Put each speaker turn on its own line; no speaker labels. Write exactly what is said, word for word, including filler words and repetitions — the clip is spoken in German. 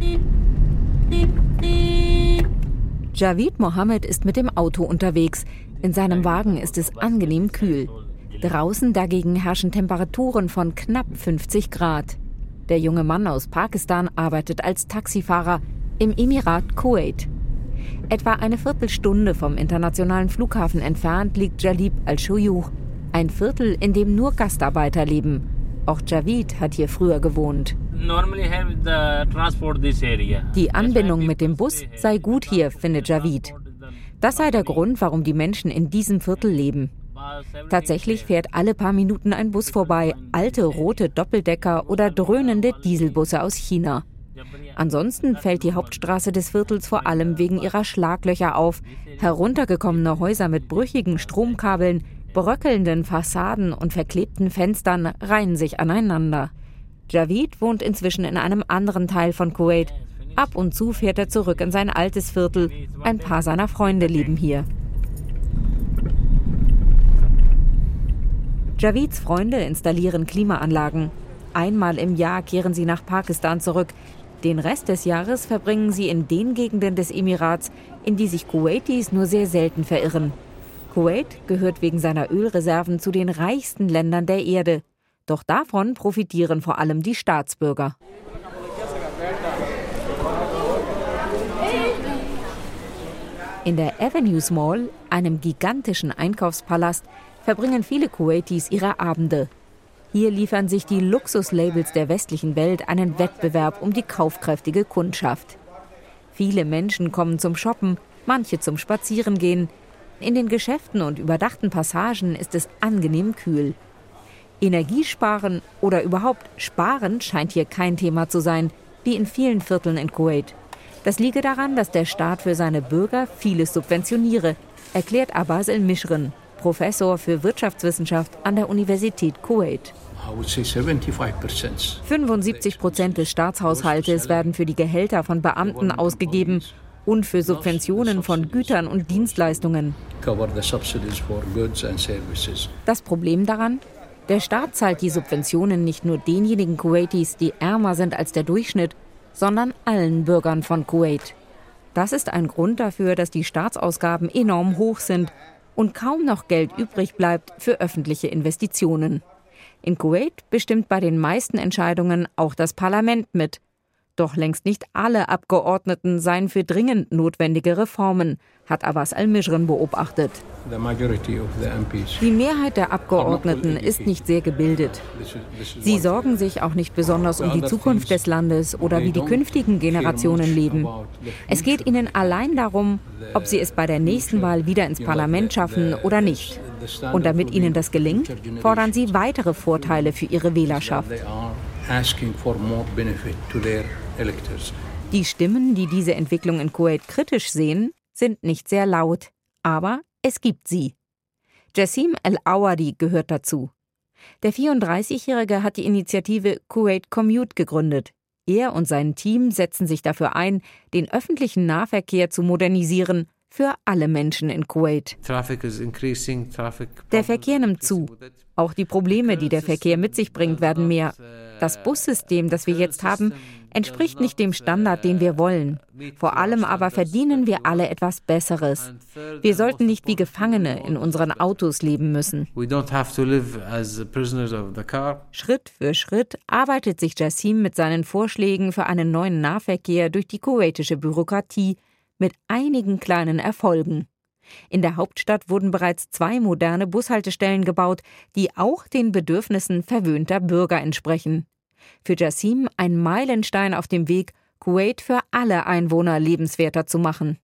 Javid Mohammed ist mit dem Auto unterwegs. In seinem Wagen ist es angenehm kühl. Draußen dagegen herrschen Temperaturen von knapp fünfzig Grad. Der junge Mann aus Pakistan arbeitet als Taxifahrer im Emirat Kuwait. Etwa eine Viertelstunde vom internationalen Flughafen entfernt liegt Jalib al-Shuyukh, ein Viertel, in dem nur Gastarbeiter leben. Auch Javid hat hier früher gewohnt. Die Anbindung mit dem Bus sei gut hier, findet Javid. Das sei der Grund, warum die Menschen in diesem Viertel leben. Tatsächlich fährt alle paar Minuten ein Bus vorbei, alte rote Doppeldecker oder dröhnende Dieselbusse aus China. Ansonsten fällt die Hauptstraße des Viertels vor allem wegen ihrer Schlaglöcher auf. Heruntergekommene Häuser mit brüchigen Stromkabeln, bröckelnden Fassaden und verklebten Fenstern reihen sich aneinander. Javid wohnt inzwischen in einem anderen Teil von Kuwait. Ab und zu fährt er zurück in sein altes Viertel. Ein paar seiner Freunde leben hier. Javids Freunde installieren Klimaanlagen. Einmal im Jahr kehren sie nach Pakistan zurück. Den Rest des Jahres verbringen sie in den Gegenden des Emirats, in die sich Kuwaitis nur sehr selten verirren. Kuwait gehört wegen seiner Ölreserven zu den reichsten Ländern der Erde. Doch davon profitieren vor allem die Staatsbürger. In der Avenues Mall, einem gigantischen Einkaufspalast, verbringen viele Kuwaitis ihre Abende. Hier liefern sich die Luxuslabels der westlichen Welt einen Wettbewerb um die kaufkräftige Kundschaft. Viele Menschen kommen zum Shoppen, manche zum Spazierengehen. In den Geschäften und überdachten Passagen ist es angenehm kühl. Energiesparen oder überhaupt Sparen scheint hier kein Thema zu sein, wie in vielen Vierteln in Kuwait. Das liege daran, dass der Staat für seine Bürger vieles subventioniere, erklärt Abbas El-Mishrin, Professor für Wirtschaftswissenschaft an der Universität Kuwait. fünfundsiebzig Prozent des Staatshaushaltes werden für die Gehälter von Beamten ausgegeben und für Subventionen von Gütern und Dienstleistungen. Das Problem daran? Der Staat zahlt die Subventionen nicht nur denjenigen Kuwaitis, die ärmer sind als der Durchschnitt, sondern allen Bürgern von Kuwait. Das ist ein Grund dafür, dass die Staatsausgaben enorm hoch sind und kaum noch Geld übrig bleibt für öffentliche Investitionen. In Kuwait bestimmt bei den meisten Entscheidungen auch das Parlament mit. Doch längst nicht alle Abgeordneten seien für dringend notwendige Reformen, hat Abbas El-Mishrin beobachtet. Die Mehrheit der Abgeordneten ist nicht sehr gebildet. Sie sorgen sich auch nicht besonders um die Zukunft des Landes oder wie die künftigen Generationen leben. Es geht ihnen allein darum, ob sie es bei der nächsten Wahl wieder ins Parlament schaffen oder nicht. Und damit ihnen das gelingt, fordern sie weitere Vorteile für ihre Wählerschaft. Die Stimmen, die diese Entwicklung in Kuwait kritisch sehen, sind nicht sehr laut. Aber es gibt sie. Jassim El-Awadi gehört dazu. Der vierunddreißigjährige hat die Initiative Kuwait Commute gegründet. Er und sein Team setzen sich dafür ein, den öffentlichen Nahverkehr zu modernisieren für alle Menschen in Kuwait. Der Verkehr nimmt zu. Auch die Probleme, die der Verkehr mit sich bringt, werden mehr. Das Bussystem, das wir jetzt haben, entspricht nicht dem Standard, den wir wollen. Vor allem aber verdienen wir alle etwas Besseres. Wir sollten nicht wie Gefangene in unseren Autos leben müssen. Schritt für Schritt arbeitet sich Jassim mit seinen Vorschlägen für einen neuen Nahverkehr durch die kuwaitische Bürokratie mit einigen kleinen Erfolgen. In der Hauptstadt wurden bereits zwei moderne Bushaltestellen gebaut, die auch den Bedürfnissen verwöhnter Bürger entsprechen. Für Jassim ein Meilenstein auf dem Weg, Kuwait für alle Einwohner lebenswerter zu machen.